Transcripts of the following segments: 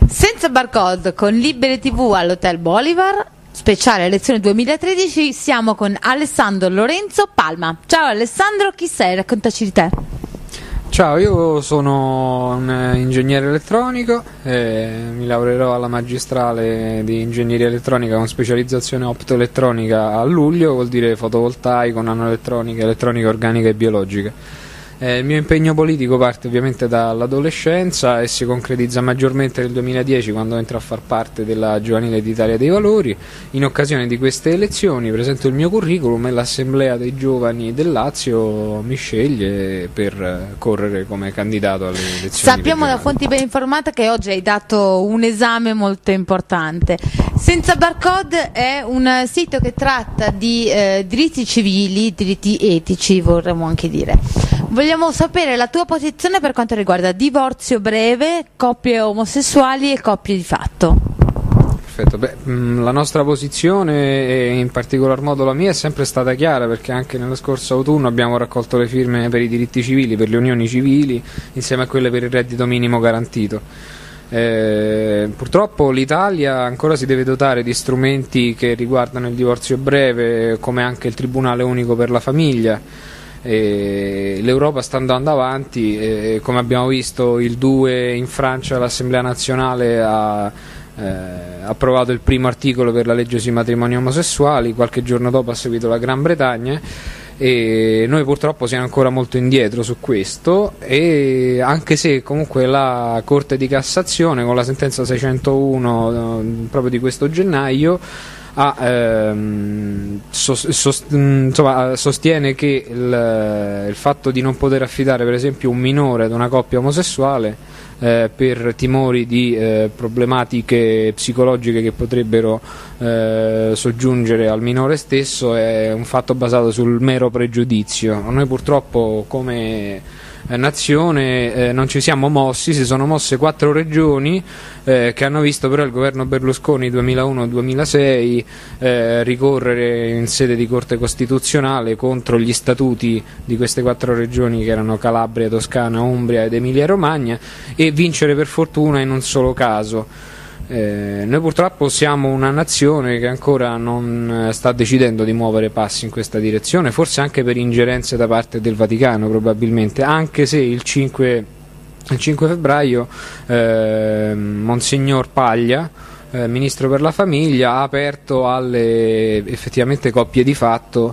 Senza barcode con Libere TV all'Hotel Bolivar, speciale elezione 2013, siamo con Alessandro Lorenzo Palma. Ciao Alessandro, chi sei? Raccontaci di te. Ciao, io sono un ingegnere elettronico, mi laureerò alla magistrale di ingegneria elettronica con specializzazione optoelettronica a luglio, vuol dire fotovoltaico, nanoelettronica, elettronica organica e biologica. Il mio impegno politico parte ovviamente dall'adolescenza e si concretizza maggiormente nel 2010 quando entro a far parte della Giovanile d'Italia dei Valori. In occasione di queste elezioni presento il mio curriculum e l'Assemblea dei Giovani del Lazio mi sceglie per correre come candidato alle elezioni. Sappiamo da fonti ben informate che oggi hai dato un esame molto importante. Senza Barcode è un sito che tratta di diritti civili, diritti etici vorremmo anche dire. Vogliamo sapere la tua posizione per quanto riguarda divorzio breve, coppie omosessuali e coppie di fatto. Perfetto, la nostra posizione e in particolar modo la mia è sempre stata chiara, perché anche nello scorso autunno abbiamo raccolto le firme per i diritti civili, per le unioni civili, insieme a quelle per il reddito minimo garantito. Purtroppo l'Italia ancora si deve dotare di strumenti che riguardano il divorzio breve, come anche il Tribunale Unico per la Famiglia. L'Europa sta andando avanti, come abbiamo visto il 2 in Francia l'Assemblea nazionale ha approvato il primo articolo per la legge sui matrimoni omosessuali, qualche giorno dopo ha seguito la Gran Bretagna e noi purtroppo siamo ancora molto indietro su questo, e anche se comunque la Corte di Cassazione con la sentenza 601 proprio di questo gennaio sostiene che il fatto di non poter affidare per esempio un minore ad una coppia omosessuale per timori di problematiche psicologiche che potrebbero soggiungere al minore stesso è un fatto basato sul mero pregiudizio. Noi purtroppo come nazione non ci siamo mossi, si sono mosse 4 regioni che hanno visto però il governo Berlusconi 2001-2006 ricorrere in sede di Corte Costituzionale contro gli statuti di queste 4 regioni che erano Calabria, Toscana, Umbria ed Emilia Romagna e vincere per fortuna in un solo caso. Noi purtroppo siamo una nazione che ancora non sta decidendo di muovere passi in questa direzione, forse anche per ingerenze da parte del Vaticano probabilmente, anche se il 5 febbraio Monsignor Paglia, Ministro per la Famiglia, ha aperto alle effettivamente coppie di fatto,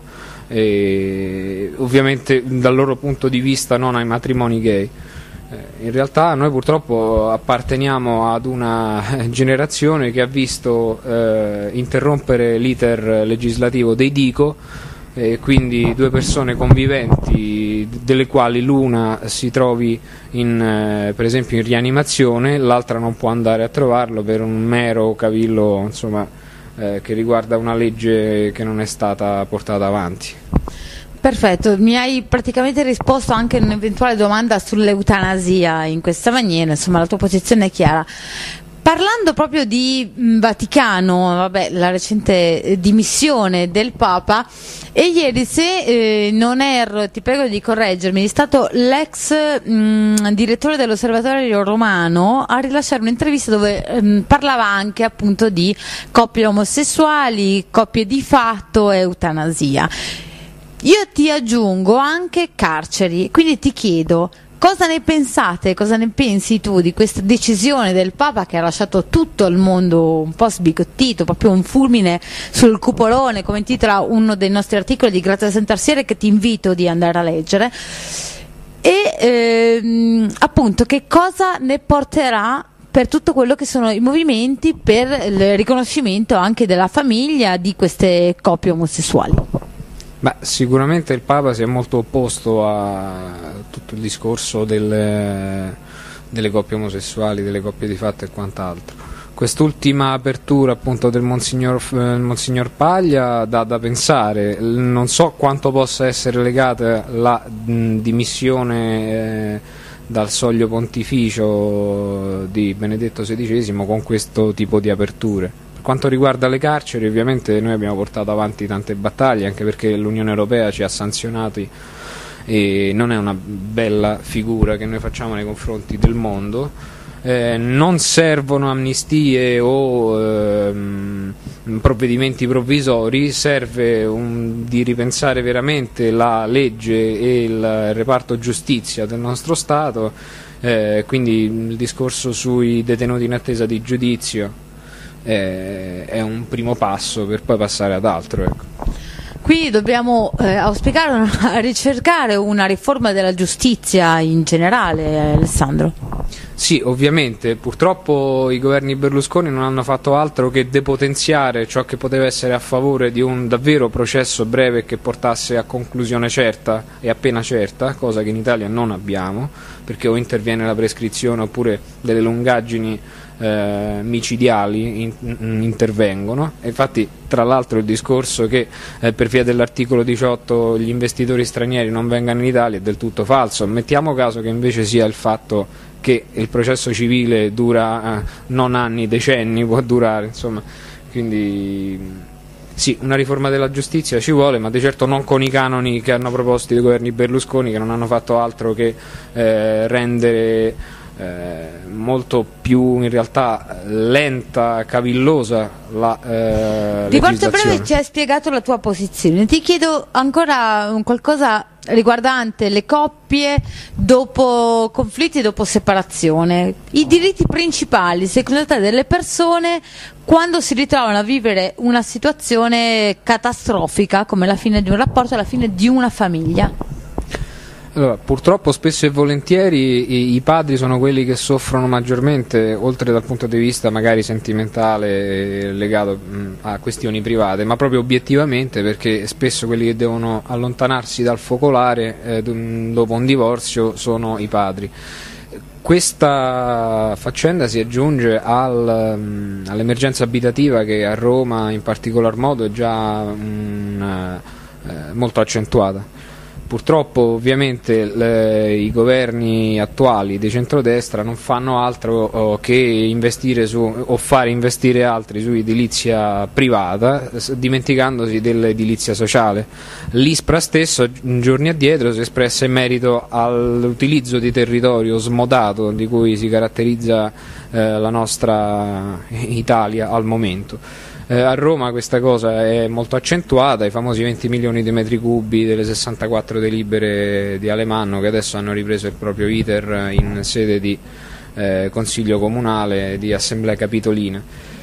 ovviamente dal loro punto di vista non ai matrimoni gay. In realtà noi purtroppo apparteniamo ad una generazione che ha visto interrompere l'iter legislativo dei DICO, quindi 2 persone conviventi delle quali l'una si trovi per esempio in rianimazione, l'altra non può andare a trovarlo per un mero cavillo, insomma, che riguarda una legge che non è stata portata avanti. Perfetto, mi hai praticamente risposto anche a un'eventuale domanda sull'eutanasia in questa maniera, insomma la tua posizione è chiara. Parlando proprio di Vaticano, la recente dimissione del Papa, e ieri, se non erro, ti prego di correggermi, è stato l'ex direttore dell'Osservatorio Romano a rilasciare un'intervista dove parlava anche appunto di coppie omosessuali, coppie di fatto e eutanasia. Io ti aggiungo anche carceri, quindi ti chiedo cosa ne pensate, cosa ne pensi tu di questa decisione del Papa che ha lasciato tutto il mondo un po' sbigottito, proprio un fulmine sul cupolone, come intitola uno dei nostri articoli di Grazia Santarsiere che ti invito di andare a leggere, e appunto che cosa ne porterà per tutto quello che sono i movimenti per il riconoscimento anche della famiglia di queste coppie omosessuali. Sicuramente il Papa si è molto opposto a tutto il discorso delle coppie omosessuali, delle coppie di fatto e quant'altro. Quest'ultima apertura appunto del Monsignor Paglia dà da pensare, non so quanto possa essere legata la dimissione dal soglio pontificio di Benedetto XVI con questo tipo di aperture. Quanto riguarda le carceri, ovviamente noi abbiamo portato avanti tante battaglie, anche perché l'Unione Europea ci ha sanzionati e non è una bella figura che noi facciamo nei confronti del mondo. non servono amnistie o provvedimenti provvisori, serve di ripensare veramente la legge e il reparto giustizia del nostro Stato, quindi il discorso sui detenuti in attesa di giudizio è un primo passo per poi passare ad altro, ecco. Qui dobbiamo auspicare, ricercare una riforma della giustizia in generale, Alessandro. Sì, ovviamente, purtroppo i governi Berlusconi non hanno fatto altro che depotenziare ciò che poteva essere a favore di un davvero processo breve che portasse a conclusione certa e a pena certa, cosa che in Italia non abbiamo, perché o interviene la prescrizione oppure delle lungaggini micidiali intervengono. E infatti, tra l'altro, il discorso che per via dell'articolo 18 gli investitori stranieri non vengano in Italia è del tutto falso. Mettiamo caso che invece sia il fatto che il processo civile dura non anni, decenni, può durare, insomma, quindi sì, una riforma della giustizia ci vuole, ma di certo non con i canoni che hanno proposto i governi Berlusconi, che non hanno fatto altro che rendere molto più in realtà lenta, cavillosa la di molto legislazione. breve ci hai spiegato la tua posizione, ti chiedo ancora qualcosa riguardante le coppie dopo conflitti, dopo separazione, i diritti principali secondo te delle persone quando si ritrovano a vivere una situazione catastrofica come la fine di un rapporto, la fine di una famiglia. Allora, purtroppo spesso e volentieri i padri sono quelli che soffrono maggiormente, oltre dal punto di vista magari sentimentale legato a questioni private, ma proprio obiettivamente, perché spesso quelli che devono allontanarsi dal focolare dopo un divorzio sono i padri. Questa faccenda si aggiunge all'emergenza abitativa che a Roma in particolar modo è già molto accentuata. Purtroppo ovviamente i governi attuali di centrodestra non fanno altro che investire o fare investire altri su edilizia privata, dimenticandosi dell'edilizia sociale. L'ISPRA stesso giorni addietro si è espressa in merito all'utilizzo di territorio smodato di cui si caratterizza la nostra Italia al momento. A Roma questa cosa è molto accentuata, i famosi 20 milioni di metri cubi delle 64 delibere di Alemanno, che adesso hanno ripreso il proprio iter in sede di Consiglio Comunale, di Assemblea Capitolina.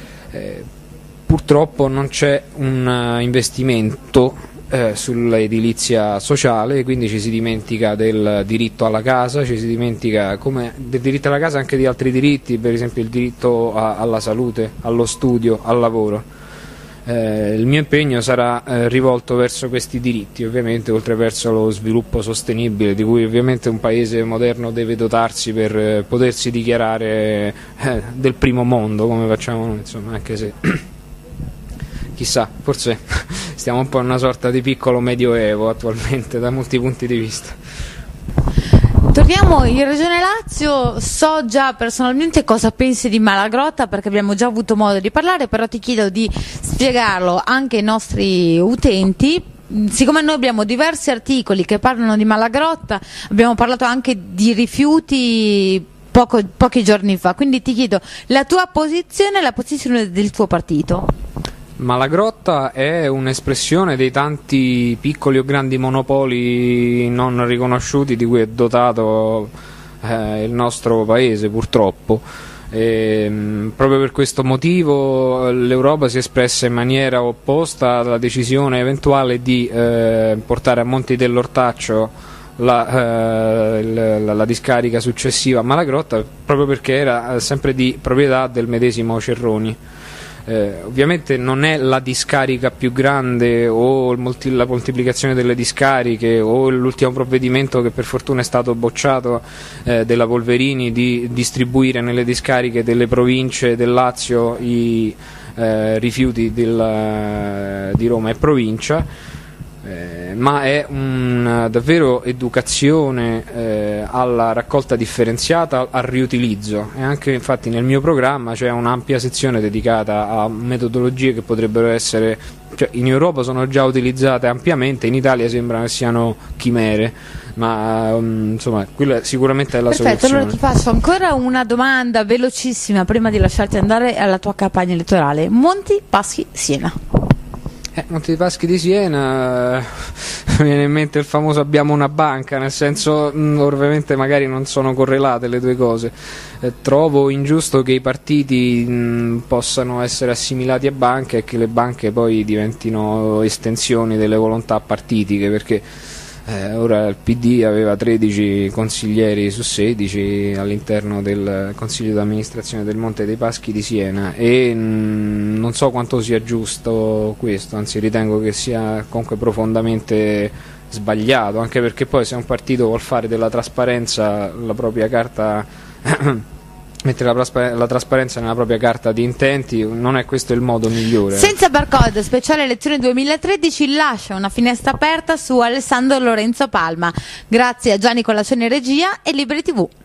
Purtroppo non c'è un investimento sull'edilizia sociale, quindi ci si dimentica del diritto alla casa, ci si dimentica del diritto alla casa anche di altri diritti, per esempio il diritto alla salute, allo studio, al lavoro. Il mio impegno sarà rivolto verso questi diritti, ovviamente, oltre verso lo sviluppo sostenibile di cui ovviamente un paese moderno deve dotarsi per potersi dichiarare del primo mondo, come facciamo noi, insomma, anche se chissà, forse stiamo un po' in una sorta di piccolo medioevo attualmente da molti punti di vista. Torniamo in Regione Lazio, so già personalmente cosa pensi di Malagrotta perché abbiamo già avuto modo di parlare, però ti chiedo di spiegarlo anche ai nostri utenti. Siccome noi abbiamo diversi articoli che parlano di Malagrotta, abbiamo parlato anche di rifiuti pochi giorni fa, quindi ti chiedo la tua posizione e la posizione del tuo partito. Malagrotta è un'espressione dei tanti piccoli o grandi monopoli non riconosciuti di cui è dotato il nostro paese, purtroppo. Proprio per questo motivo l'Europa si è espressa in maniera opposta alla decisione eventuale di portare a Monti dell'Ortaccio la discarica successiva a Malagrotta, proprio perché era sempre di proprietà del medesimo Cerroni. Ovviamente non è la discarica più grande o la moltiplicazione delle discariche o l'ultimo provvedimento che per fortuna è stato bocciato della Polverini di distribuire nelle discariche delle province del Lazio i rifiuti di Roma e provincia, ma è davvero educazione alla raccolta differenziata, al riutilizzo, e anche infatti nel mio programma c'è un'ampia sezione dedicata a metodologie che potrebbero essere cioè, in Europa sono già utilizzate ampiamente, in Italia sembra che siano chimere, ma insomma quella sicuramente è la Perfetto, soluzione. allora ti faccio ancora una domanda velocissima prima di lasciarti andare alla tua campagna elettorale. Monti Paschi Siena. Monti dei Paschi di Siena, mi viene in mente il famoso abbiamo una banca, nel senso, ovviamente magari non sono correlate le due cose. Trovo ingiusto che i partiti possano essere assimilati a banche e che le banche poi diventino estensioni delle volontà partitiche, perché ora il PD aveva 13 consiglieri su 16 all'interno del consiglio d'amministrazione del Monte dei Paschi di Siena e non so quanto sia giusto questo, anzi ritengo che sia comunque profondamente sbagliato, anche perché poi se un partito vuol fare della trasparenza la propria carta mettere la trasparenza nella propria carta di intenti, non è questo il modo migliore. Senza barcode, speciale elezione 2013 lascia una finestra aperta su Alessandro Lorenzo Palma. Grazie a Gianni Colazione Regia e Liberi TV.